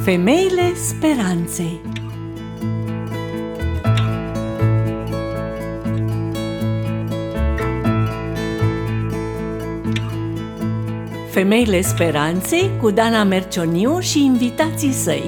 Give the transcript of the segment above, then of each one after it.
Femeile speranței. Femeile speranței cu Dana Mercioniu și invitații săi.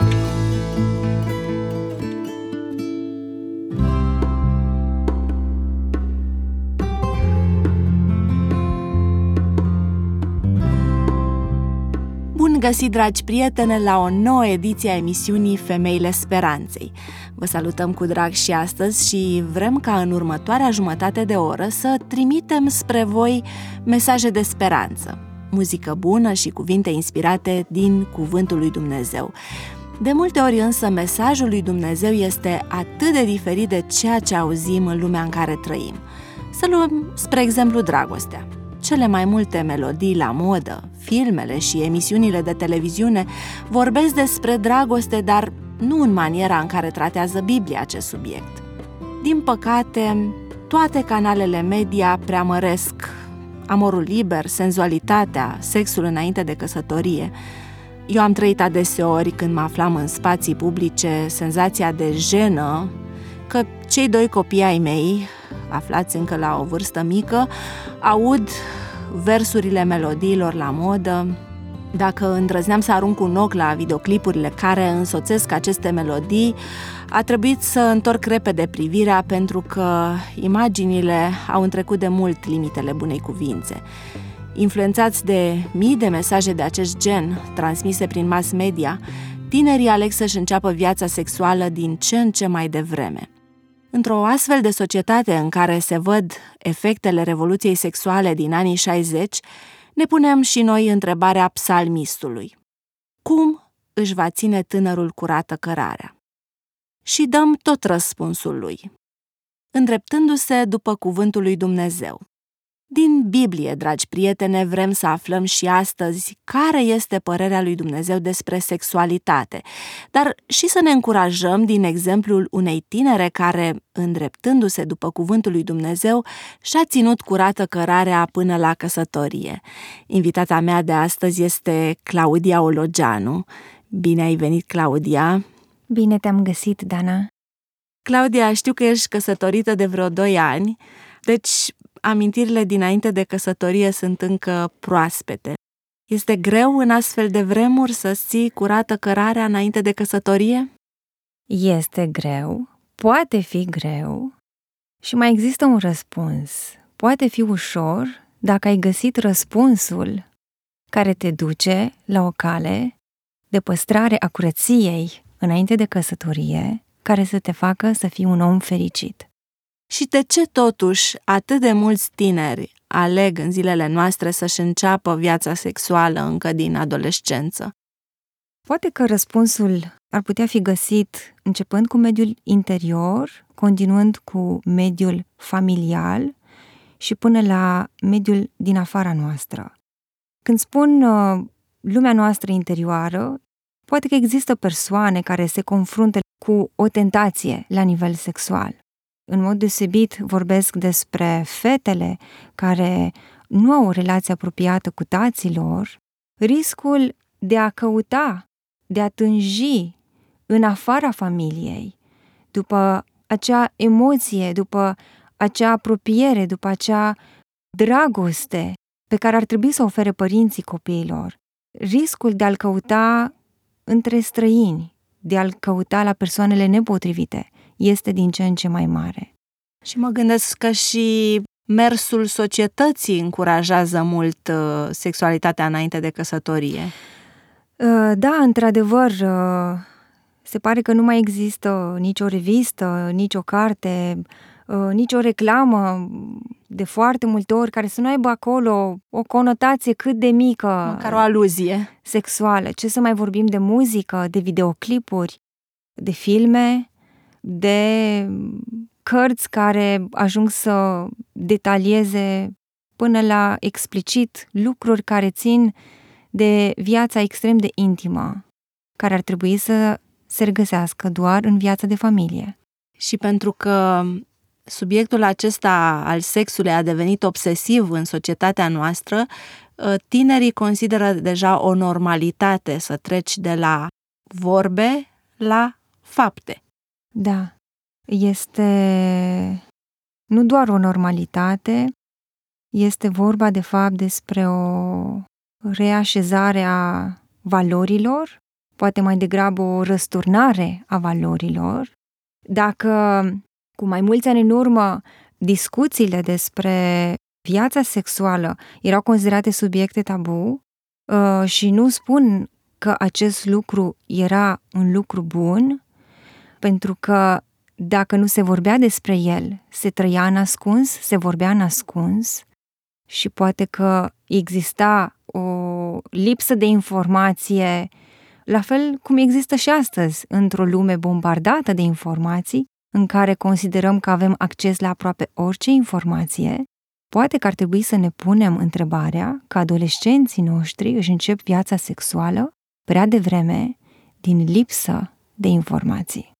Bun găsit, dragi prietene, la o nouă ediție a emisiunii Femeile Speranței. Vă salutăm cu drag și astăzi și vrem ca în următoarea jumătate de oră să trimitem spre voi mesaje de speranță, muzică bună și cuvinte inspirate din Cuvântul lui Dumnezeu. De multe ori însă mesajul lui Dumnezeu este atât de diferit de ceea ce auzim în lumea în care trăim. Să luăm, spre exemplu, dragostea. Cele mai multe melodii la modă, filmele și emisiunile de televiziune vorbesc despre dragoste, dar nu în maniera în care tratează Biblia acest subiect. Din păcate, toate canalele media preamăresc amorul liber, senzualitatea, sexul înainte de căsătorie. Eu am trăit adeseori, când mă aflam în spații publice, senzația de jenă că cei doi copii ai mei, aflați încă la o vârstă mică, aud versurile melodiilor la modă. Dacă îndrăzneam să arunc un ochi la videoclipurile care însoțesc aceste melodii, a trebuit să întorc repede privirea pentru că imaginile au întrecut de mult limitele bunei cuvințe. Influențați de mii de mesaje de acest gen transmise prin mass media, tinerii aleg să-și înceapă viața sexuală din ce în ce mai devreme. Într-o astfel de societate în care se văd efectele revoluției sexuale din anii 60, ne punem și noi întrebarea psalmistului: cum își va ține tânărul curată cărarea? Și dăm tot răspunsul lui: îndreptându-se după cuvântul lui Dumnezeu. Din Biblie, dragi prietene, vrem să aflăm și astăzi care este părerea lui Dumnezeu despre sexualitate, dar și să ne încurajăm din exemplul unei tinere care, îndreptându-se după cuvântul lui Dumnezeu, și-a ținut curată cărarea până la căsătorie. Invitata mea de astăzi este Claudia Ologeanu. Bine ai venit, Claudia! Bine te-am găsit, Dana! Claudia, știu că ești căsătorită de vreo 2 ani, deci amintirile dinainte de căsătorie sunt încă proaspete. Este greu în astfel de vremuri să-ți ții curată cărarea înainte de căsătorie? Este greu, poate fi greu și mai există un răspuns. Poate fi ușor dacă ai găsit răspunsul care te duce la o cale de păstrare a curăției înainte de căsătorie, care să te facă să fii un om fericit. Și de ce totuși atât de mulți tineri aleg în zilele noastre să-și înceapă viața sexuală încă din adolescență? Poate că răspunsul ar putea fi găsit începând cu mediul interior, continuând cu mediul familial și până la mediul din afara noastră. Când spun lumea noastră interioară, poate că există persoane care se confruntă cu o tentație la nivel sexual. În mod deosebit vorbesc despre fetele care nu au o relație apropiată cu taților, riscul de a căuta, de a tânji în afara familiei, după acea emoție, după acea apropiere, după acea dragoste pe care ar trebui să o ofere părinții copiilor, riscul de a-l căuta între străini, de a-l căuta la persoanele nepotrivite, este din ce în ce mai mare. Și mă gândesc că și mersul societății încurajează mult sexualitatea înainte de căsătorie. Da, într-adevăr, se pare că nu mai există nicio revistă, nicio carte, nicio reclamă de foarte multe ori care să nu aibă acolo o conotație cât de mică, măcar o aluzie sexuală. Ce să mai vorbim de muzică, de videoclipuri, de filme, de cărți care ajung să detalieze până la explicit lucruri care țin de viața extrem de intimă, care ar trebui să se regăsească doar în viața de familie. Și pentru că subiectul acesta al sexului a devenit obsesiv în societatea noastră, tinerii consideră deja o normalitate să treci de la vorbe la fapte. Da, este nu doar o normalitate, este vorba de fapt despre o reașezare a valorilor, poate mai degrabă o răsturnare a valorilor. Dacă cu mai mulți ani în urmă discuțiile despre viața sexuală erau considerate subiecte tabu, și nu spun că acest lucru era un lucru bun, pentru că dacă nu se vorbea despre el, se trăia în ascuns, se vorbea în ascuns și poate că exista o lipsă de informație, la fel cum există și astăzi, într-o lume bombardată de informații, în care considerăm că avem acces la aproape orice informație. Poate că ar trebui să ne punem întrebarea că adolescenții noștri își încep viața sexuală prea devreme din lipsă de informații.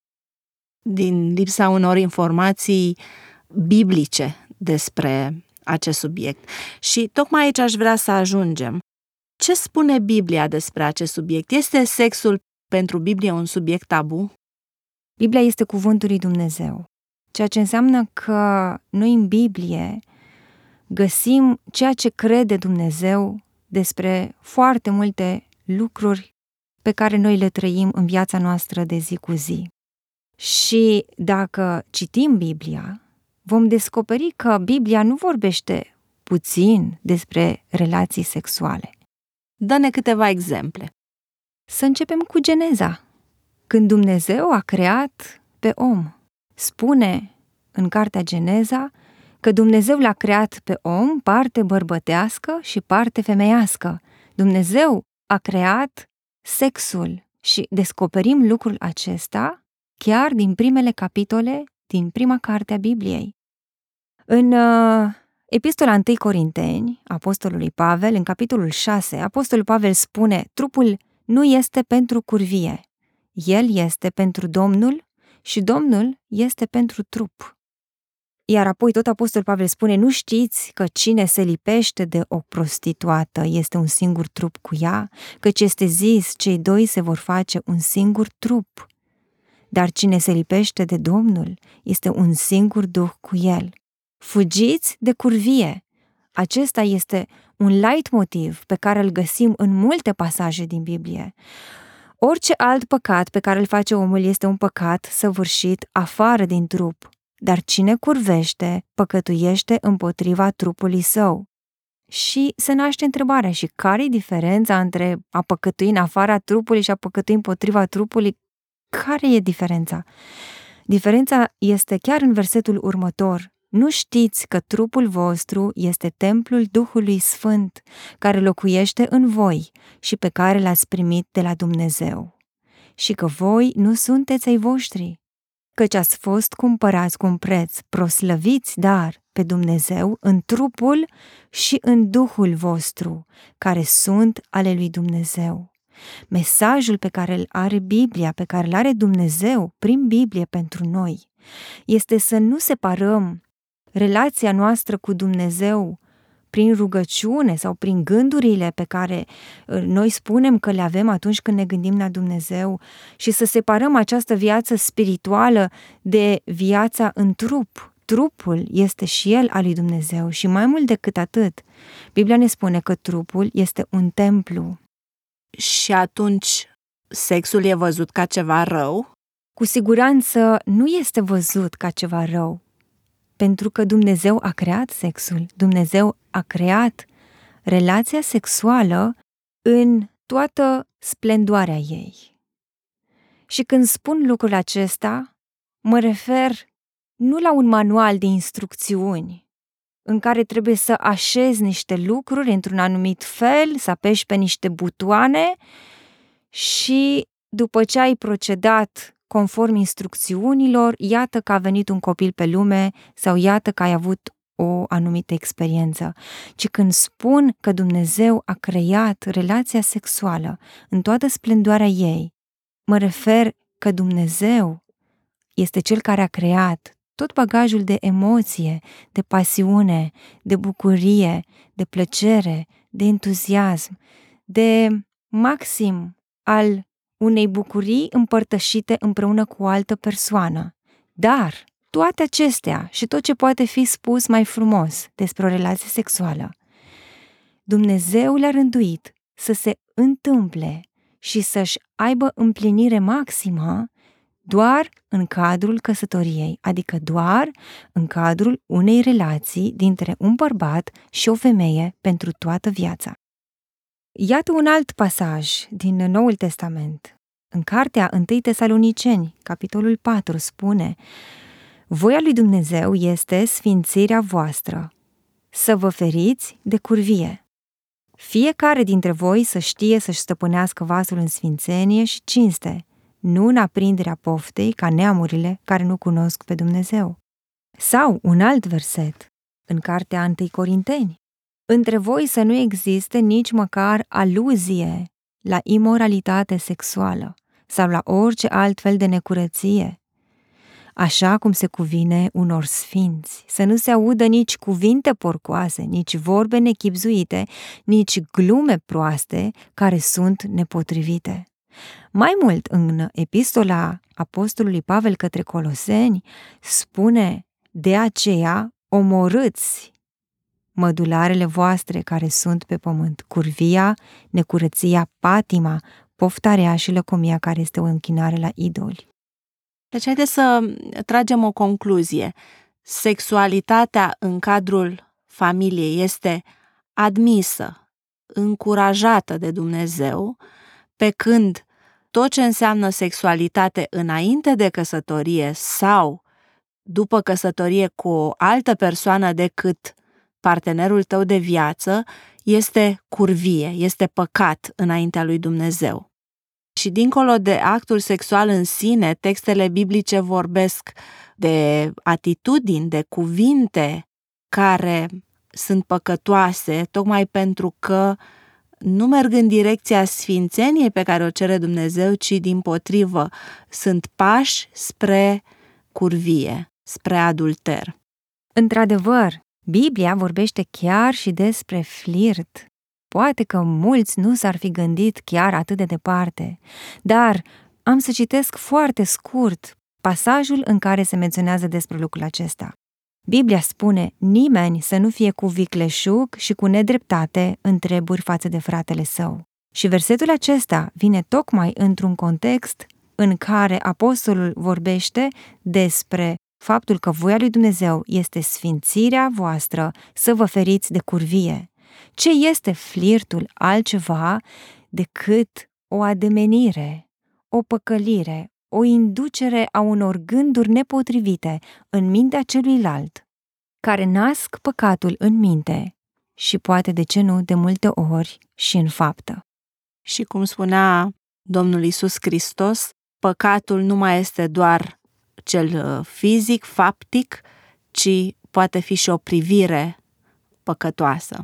Din lipsa unor informații biblice despre acest subiect. Și tocmai aici aș vrea să ajungem. Ce spune Biblia despre acest subiect? Este sexul pentru Biblie un subiect tabu? Biblia este cuvântul lui Dumnezeu, ceea ce înseamnă că noi în Biblie găsim ceea ce crede Dumnezeu despre foarte multe lucruri pe care noi le trăim în viața noastră de zi cu zi. Și dacă citim Biblia, vom descoperi că Biblia nu vorbește puțin despre relații sexuale. Dă-ne câteva exemple. Să începem cu Geneza. Când Dumnezeu a creat pe om, spune în cartea Geneza că Dumnezeu l-a creat pe om parte bărbătească și parte femeiască. Dumnezeu a creat sexul și descoperim lucrul acesta chiar din primele capitole din prima carte a Bibliei. În Epistola 1 Corinteni, apostolului Pavel, în capitolul 6, apostolul Pavel spune: trupul nu este pentru curvie, el este pentru Domnul și Domnul este pentru trup. Iar apoi tot apostolul Pavel spune: nu știți că cine se lipește de o prostituată este un singur trup cu ea, căci este zis, cei doi se vor face un singur trup. Dar cine se lipește de Domnul este un singur duh cu el. Fugiți de curvie. Acesta este un leitmotiv pe care îl găsim în multe pasaje din Biblie. Orice alt păcat pe care îl face omul este un păcat săvârșit afară din trup, dar cine curvește, păcătuiește împotriva trupului său. Și se naște întrebarea: și care e diferența între a păcătui în afara trupului și a păcătui împotriva trupului? Care e diferența? Diferența este chiar în versetul următor. Nu știți că trupul vostru este templul Duhului Sfânt, care locuiește în voi și pe care l-ați primit de la Dumnezeu, și că voi nu sunteți ai voștri, căci ați fost cumpărați cu un preț, proslăviți dar pe Dumnezeu în trupul și în Duhul vostru, care sunt ale lui Dumnezeu. Mesajul pe care îl are Biblia, pe care îl are Dumnezeu prin Biblie pentru noi, este să nu separăm relația noastră cu Dumnezeu prin rugăciune sau prin gândurile pe care noi spunem că le avem atunci când ne gândim la Dumnezeu și să separăm această viață spirituală de viața în trup. Trupul este și el al lui Dumnezeu și mai mult decât atât, Biblia ne spune că trupul este un templu. Și atunci sexul e văzut ca ceva rău? Cu siguranță nu este văzut ca ceva rău, pentru că Dumnezeu a creat sexul, Dumnezeu a creat relația sexuală în toată splendoarea ei. Și când spun lucrul acesta, mă refer nu la un manual de instrucțiuni în care trebuie să așezi niște lucruri într-un anumit fel, să apeși pe niște butoane și după ce ai procedat conform instrucțiunilor, iată că a venit un copil pe lume sau iată că ai avut o anumită experiență. Ci când spun că Dumnezeu a creat relația sexuală în toată splendoarea ei, mă refer că Dumnezeu este Cel care a creat tot bagajul de emoție, de pasiune, de bucurie, de plăcere, de entuziasm, de maxim al unei bucurii împărtășite împreună cu o altă persoană. Dar toate acestea și tot ce poate fi spus mai frumos despre o relație sexuală, Dumnezeu le-a rânduit să se întâmple și să-și aibă împlinire maximă doar în cadrul căsătoriei, adică doar în cadrul unei relații dintre un bărbat și o femeie pentru toată viața. Iată un alt pasaj din Noul Testament. În cartea 1 Tesaloniceni, capitolul 4, spune: voia lui Dumnezeu este sfințirea voastră, să vă feriți de curvie. Fiecare dintre voi să știe să-și stăpânească vasul în sfințenie și cinste, nu în aprinderea poftei ca neamurile care nu cunosc pe Dumnezeu. Sau un alt verset, în cartea 1 Corinteni: între voi să nu existe nici măcar aluzie la imoralitate sexuală sau la orice alt fel de necurăție, așa cum se cuvine unor sfinți, să nu se audă nici cuvinte porcoase, nici vorbe nechibzuite, nici glume proaste care sunt nepotrivite. Mai mult, în epistola apostolului Pavel către Coloseni, spune: de aceea omorâți mădularele voastre care sunt pe pământ, curvia, necurăția, patima, poftarea și lăcomia care este o închinare la idoli. Deci haideți să tragem o concluzie. Sexualitatea în cadrul familiei este admisă, încurajată de Dumnezeu, pe când tot ce înseamnă sexualitate înainte de căsătorie sau după căsătorie cu o altă persoană decât partenerul tău de viață este curvie, este păcat înaintea lui Dumnezeu. Și dincolo de actul sexual în sine, textele biblice vorbesc de atitudini, de cuvinte care sunt păcătoase, tocmai pentru că nu merg în direcția sfințeniei pe care o cere Dumnezeu, ci dimpotrivă sunt pași spre curvie, spre adulter. Într-adevăr, Biblia vorbește chiar și despre flirt. Poate că mulți nu s-ar fi gândit chiar atât de departe, dar am să citesc foarte scurt pasajul în care se menționează despre lucrul acesta. Biblia spune: nimeni să nu fie cu vicleșug și cu nedreptate în treburi față de fratele său. Și versetul acesta vine tocmai într-un context în care apostolul vorbește despre faptul că voia lui Dumnezeu este sfințirea voastră, să vă feriți de curvie. Ce este flirtul altceva decât o ademenire, o păcălire, o inducere a unor gânduri nepotrivite în mintea celuilalt, care nasc păcatul în minte și poate, de ce nu, de multe ori și în faptă. Și cum spunea Domnul Iisus Hristos, păcatul nu mai este doar cel fizic, faptic, ci poate fi și o privire păcătoasă.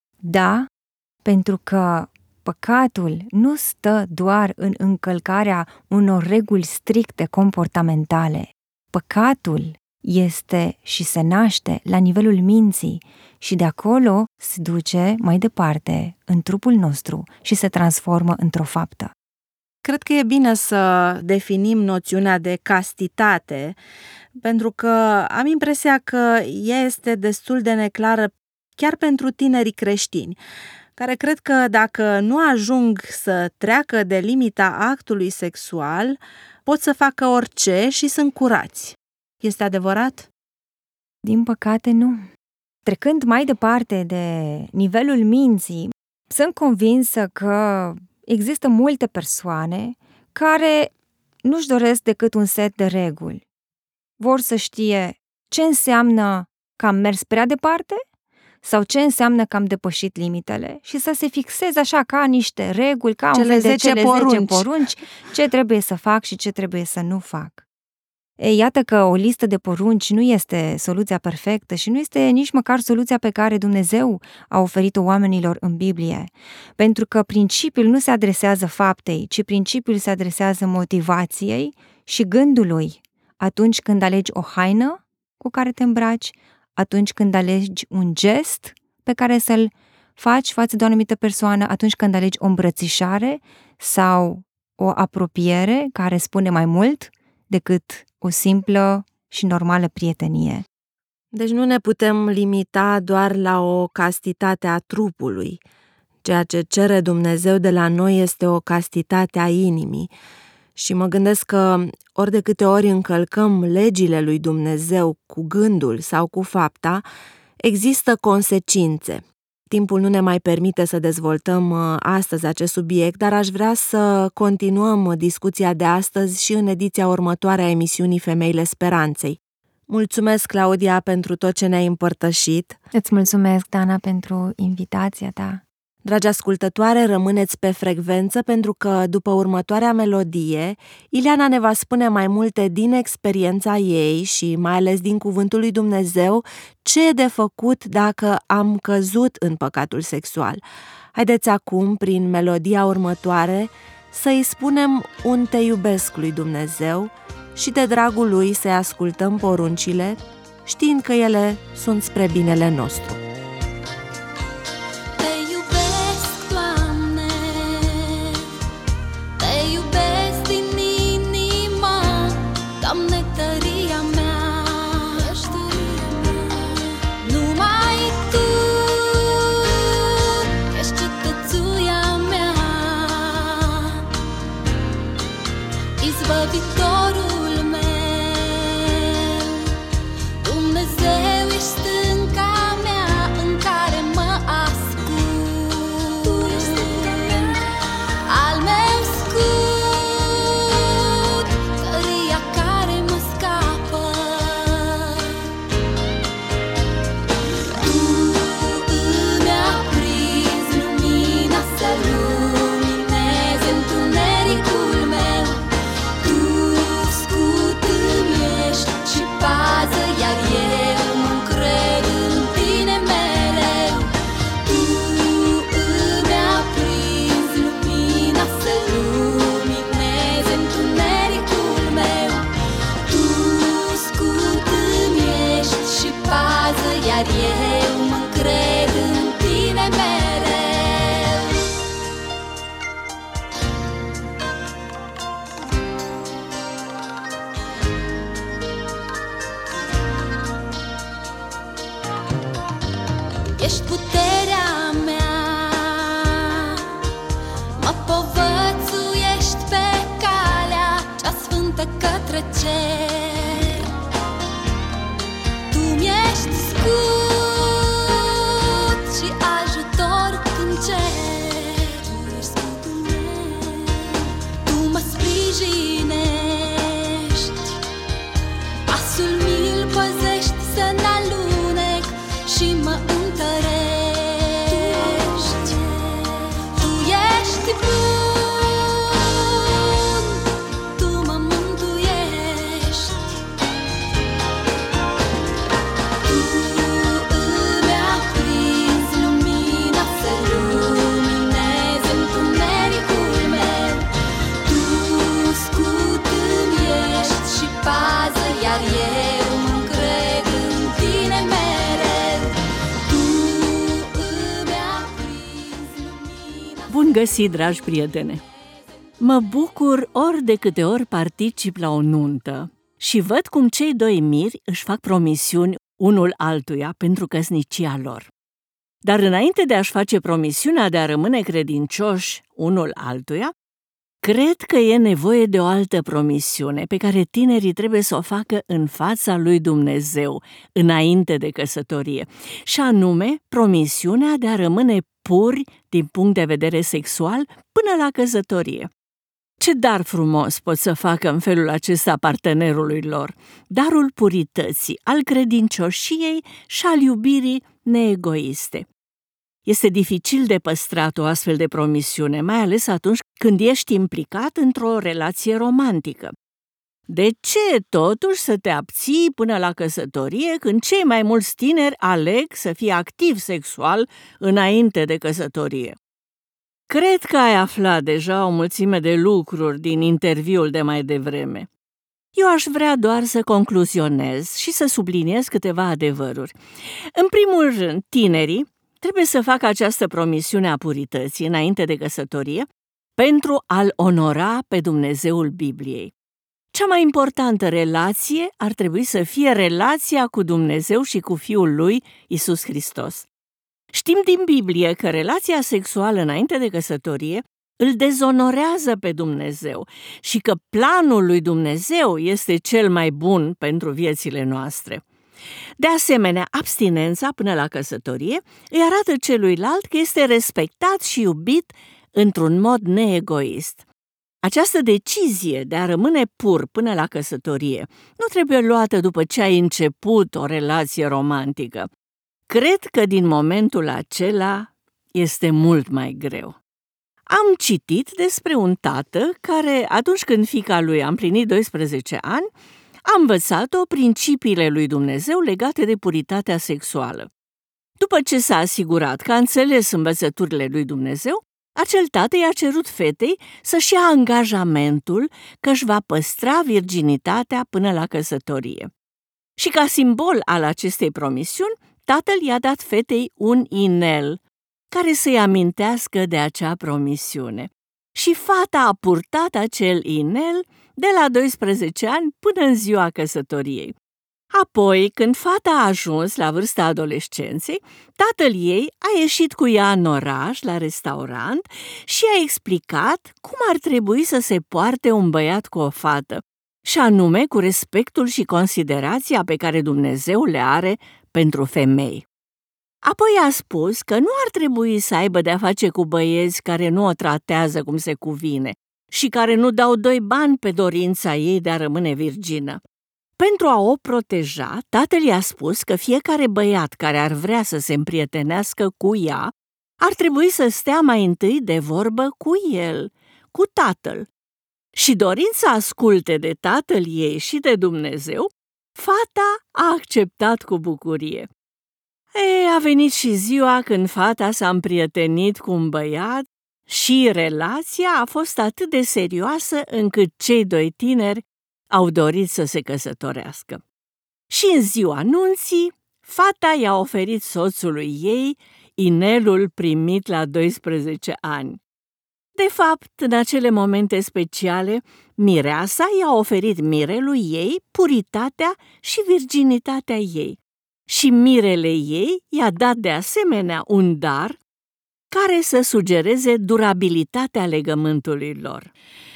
Da, pentru că păcatul nu stă doar în încălcarea unor reguli stricte comportamentale. Păcatul este și se naște la nivelul minții și de acolo se duce mai departe în trupul nostru și se transformă într-o faptă. Cred că e bine să definim noțiunea de castitate, pentru că am impresia că ea este destul de neclară chiar pentru tinerii creștini, care cred că dacă nu ajung să treacă de limita actului sexual, pot să facă orice și sunt curați. Este adevărat? Din păcate, nu. Trecând mai departe de nivelul minții, sunt convinsă că există multe persoane care nu-și doresc decât un set de reguli. Vor să știe ce înseamnă că am mers prea departe sau ce înseamnă că am depășit limitele și să se fixeze așa ca niște reguli, ca un fel de cele 10 porunci, ce trebuie să fac și ce trebuie să nu fac. Ei, iată că o listă de porunci nu este soluția perfectă și nu este nici măcar soluția pe care Dumnezeu a oferit-o oamenilor în Biblie, pentru că principiul nu se adresează faptei, ci principiul se adresează motivației și gândului atunci când alegi o haină cu care te îmbraci, atunci când alegi un gest pe care să-l faci față de o anumită persoană, atunci când alegi o îmbrățișare sau o apropiere care spune mai mult decât o simplă și normală prietenie. Deci nu ne putem limita doar la o castitate a trupului. Ceea ce cere Dumnezeu de la noi este o castitate a inimii. Și mă gândesc că ori de câte ori încălcăm legile lui Dumnezeu cu gândul sau cu fapta, există consecințe. Timpul nu ne mai permite să dezvoltăm astăzi acest subiect, dar aș vrea să continuăm discuția de astăzi și în ediția următoare a emisiunii Femeile Speranței. Mulțumesc, Claudia, pentru tot ce ne-ai împărtășit. Îți mulțumesc, Dana, pentru invitația ta. Dragi ascultătoare, rămâneți pe frecvență pentru că după următoarea melodie, Ileana ne va spune mai multe din experiența ei și mai ales din cuvântul lui Dumnezeu ce e de făcut dacă am căzut în păcatul sexual. Haideți acum, prin melodia următoare, să-i spunem un te iubesc lui Dumnezeu și de dragul lui să-i ascultăm poruncile, știind că ele sunt spre binele nostru. Viitorul meu, Dumnezeu ești stânca mea în care mă ascund. Tu ești stânca mea, al meu scut, tăria care mă scapă. Tu îmi aprinzi lumina să lumineze întunericul meu. Și pază, iar eu mă încred în tine mereu. Tu îmi aprinzi lumina să lumineze întunericul meu. Tu scut îmi ești și pază, iar eu mă încred în tine mereu. Ești puterea mea, mă povățuiești pe calea cea sfântă către cer. Tu mi-ești scut și ajutor când cer. Tu ești scutul meu, tu mă sprijinești, pasul mi-l păzești să n-alunec și mă întărești. Tu ești bun, tu mă mântuiești. Tu îmi aprinzi lumina să lumineze întunericul meu. Tu scut îmi ești și pază, iar eu mă încred în tine mereu. Bun găsit, dragi prietene! Mă bucur ori de câte ori particip la o nuntă și văd cum cei doi miri își fac promisiuni unul altuia pentru căsnicia lor. Dar înainte de a-și face promisiunea de a rămâne credincioși unul altuia, cred că e nevoie de o altă promisiune pe care tinerii trebuie să o facă în fața lui Dumnezeu, înainte de căsătorie, și anume promisiunea de a rămâne puri din punct de vedere sexual până la căsătorie. Ce dar frumos pot să facă în felul acesta partenerului lor, darul purității, al credincioșiei și al iubirii neegoiste. Este dificil de păstrat o astfel de promisiune, mai ales atunci când ești implicat într-o relație romantică. De ce totuși să te abții până la căsătorie când cei mai mulți tineri aleg să fie activ sexual înainte de căsătorie? Cred că ai aflat deja o mulțime de lucruri din interviul de mai devreme. Eu aș vrea doar să concluzionez și să subliniez câteva adevăruri. În primul rând, tinerii trebuie să facă această promisiune a purității înainte de căsătorie, pentru a-L onora pe Dumnezeul Bibliei. Cea mai importantă relație ar trebui să fie relația cu Dumnezeu și cu Fiul Lui, Iisus Hristos. Știm din Biblie că relația sexuală înainte de căsătorie îl dezonorează pe Dumnezeu și că planul lui Dumnezeu este cel mai bun pentru viețile noastre. De asemenea, abstinența până la căsătorie îi arată celuilalt că este respectat și iubit într-un mod neegoist. Această decizie de a rămâne pur până la căsătorie nu trebuie luată după ce ai început o relație romantică. Cred că din momentul acela este mult mai greu. Am citit despre un tată care, atunci când fiica lui a împlinit 12 ani, a învățat-o principiile lui Dumnezeu legate de puritatea sexuală. După ce s-a asigurat că a înțeles învățăturile lui Dumnezeu, acel tată i-a cerut fetei să-și ia angajamentul că își va păstra virginitatea până la căsătorie. Și ca simbol al acestei promisiuni, tatăl i-a dat fetei un inel care să-i amintească de acea promisiune. Și fata a purtat acel inel de la 12 ani până în ziua căsătoriei. Apoi, când fata a ajuns la vârsta adolescenței, tatăl ei a ieșit cu ea în oraș, la restaurant, și a explicat cum ar trebui să se poarte un băiat cu o fată, și anume cu respectul și considerația pe care Dumnezeu le are pentru femei. Apoi a spus că nu ar trebui să aibă de-a face cu băieți care nu o tratează cum se cuvine și care nu dau doi bani pe dorința ei de a rămâne virgină. Pentru a o proteja, tatăl i-a spus că fiecare băiat care ar vrea să se împrietenească cu ea ar trebui să stea mai întâi de vorbă cu el, cu tatăl. Și dorind să asculte de tatăl ei și de Dumnezeu, fata a acceptat cu bucurie. A venit și ziua când fata s-a împrietenit cu un băiat și relația a fost atât de serioasă încât cei doi tineri au dorit să se căsătorească. Și în ziua nunții, fata i-a oferit soțului ei inelul primit la 12 ani. De fapt, în acele momente speciale, mireasa i-a oferit mirelui ei puritatea și virginitatea ei. Și mirele ei i-a dat de asemenea un dar care să sugereze durabilitatea legământului lor.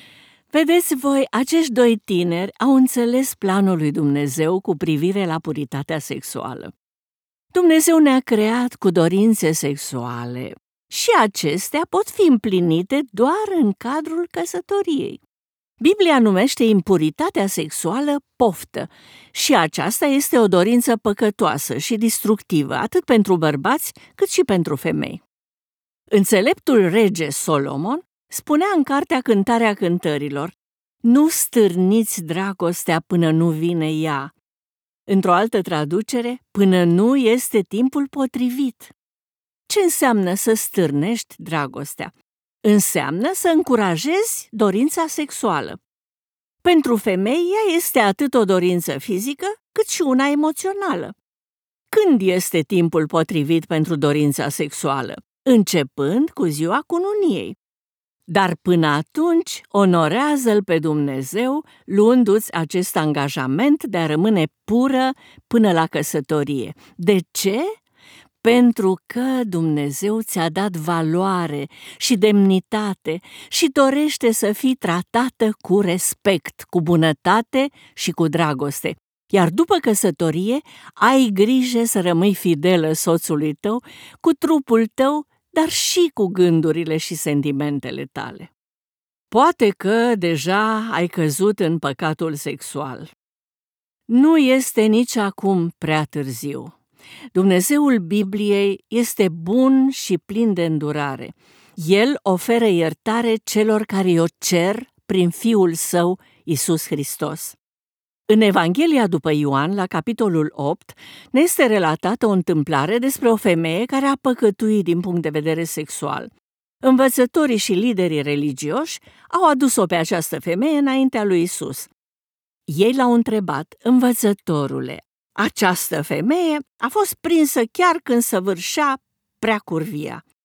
Vedeți voi, acești doi tineri au înțeles planul lui Dumnezeu cu privire la puritatea sexuală. Dumnezeu ne-a creat cu dorințe sexuale și acestea pot fi împlinite doar în cadrul căsătoriei. Biblia numește impuritatea sexuală poftă și aceasta este o dorință păcătoasă și distructivă atât pentru bărbați cât și pentru femei. Înțeleptul rege Solomon spunea în cartea Cântarea Cântărilor: nu stârniți dragostea până nu vine ea. Într-o altă traducere, până nu este timpul potrivit. Ce înseamnă să stârnești dragostea? Înseamnă să încurajezi dorința sexuală. Pentru femei, ea este atât o dorință fizică, cât și una emoțională. Când este timpul potrivit pentru dorința sexuală? Începând cu ziua cununiei. Dar până atunci, onorează-L pe Dumnezeu, luându-ți acest angajament de a rămâne pură până la căsătorie. De ce? Pentru că Dumnezeu ți-a dat valoare și demnitate și dorește să fii tratată cu respect, cu bunătate și cu dragoste. Iar după căsătorie, ai grijă să rămâi fidelă soțului tău, cu trupul tău, dar și cu gândurile și sentimentele tale. Poate că deja ai căzut în păcatul sexual. Nu este nici acum prea târziu. Dumnezeul Bibliei este bun și plin de îndurare. El oferă iertare celor care o cer prin Fiul Său, Iisus Hristos. În Evanghelia după Ioan, la capitolul 8, ne este relatată o întâmplare despre o femeie care a păcătuit din punct de vedere sexual. Învățătorii și liderii religioși au adus-o pe această femeie înaintea lui Iisus. Ei l-au întrebat: învățătorule, această femeie a fost prinsă chiar când săvârșea prea curvia.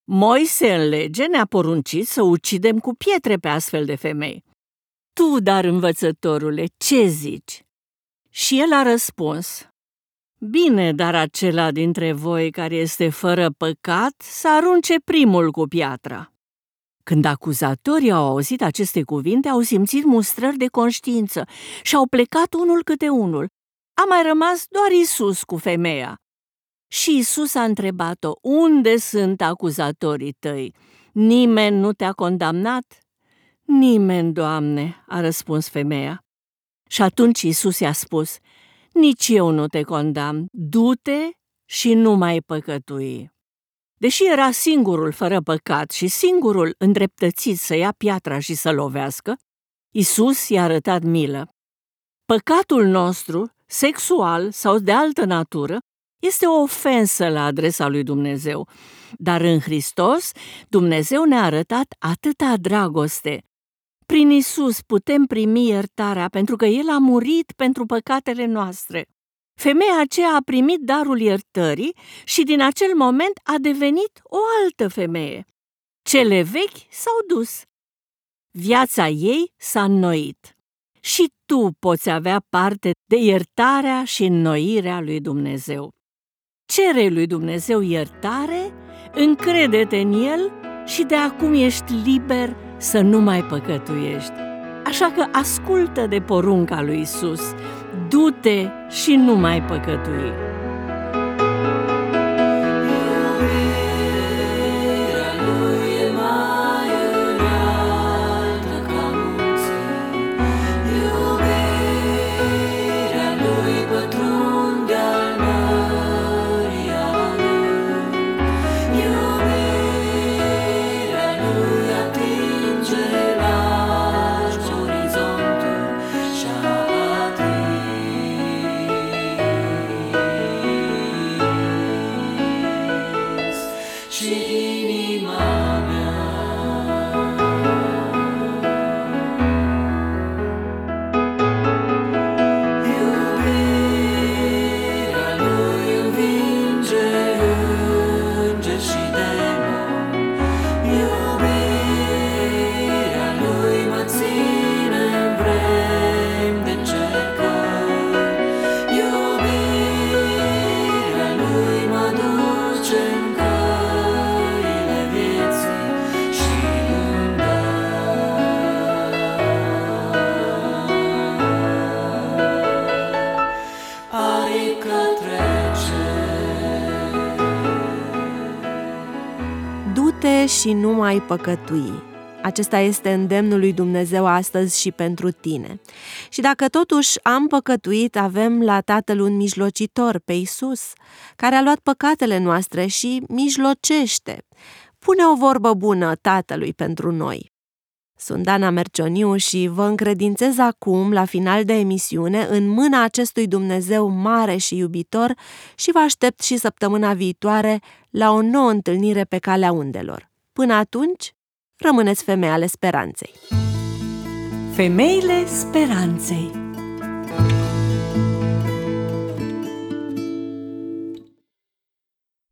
Moise în lege ne-a poruncit să ucidem cu pietre pe astfel de femei. Tu, dar, învățătorule, ce zici?" Și el a răspuns: Bine, dar acela dintre voi care este fără păcat să arunce primul cu piatra." Când acuzatorii au auzit aceste cuvinte, au simțit mustrări de conștiință și au plecat unul câte unul. A mai rămas doar Iisus cu femeia. Și Iisus a întrebat-o: Unde sunt acuzatorii tăi? Nimeni nu te-a condamnat?" Nimeni, Doamne," a răspuns femeia. Și atunci Iisus i-a spus: Nici eu nu te condamn, du-te și nu mai păcătui." Deși era singurul fără păcat și singurul îndreptățit să ia piatra și să lovească, Iisus i-a arătat milă. Păcatul nostru, sexual sau de altă natură, este o ofensă la adresa lui Dumnezeu, dar în Hristos Dumnezeu ne-a arătat atâta dragoste. Prin Iisus putem primi iertarea pentru că El a murit pentru păcatele noastre. Femeia aceea a primit darul iertării și din acel moment a devenit o altă femeie. Cele vechi s-au dus. Viața ei s-a înnoit. Și tu poți avea parte de iertarea și înnoirea lui Dumnezeu. Cere lui Dumnezeu iertare, încrede-te în El și de acum ești liber să nu mai păcătuiești. Așa că ascultă de porunca lui Iisus, du-te și nu mai păcătui. Du-te și nu mai păcătui. Acesta este îndemnul lui Dumnezeu astăzi și pentru tine. Și dacă totuși am păcătuit, avem la Tatăl un mijlocitor, pe Iisus, care a luat păcatele noastre și mijlocește. Pune o vorbă bună Tatălui pentru noi. Sunt Dana Mercioniu și vă încredințez acum, la final de emisiune, în mâna acestui Dumnezeu mare și iubitor și vă aștept și săptămâna viitoare la o nouă întâlnire pe Calea Undelor. Până atunci, rămâneți femei ale speranței. Femeile speranței.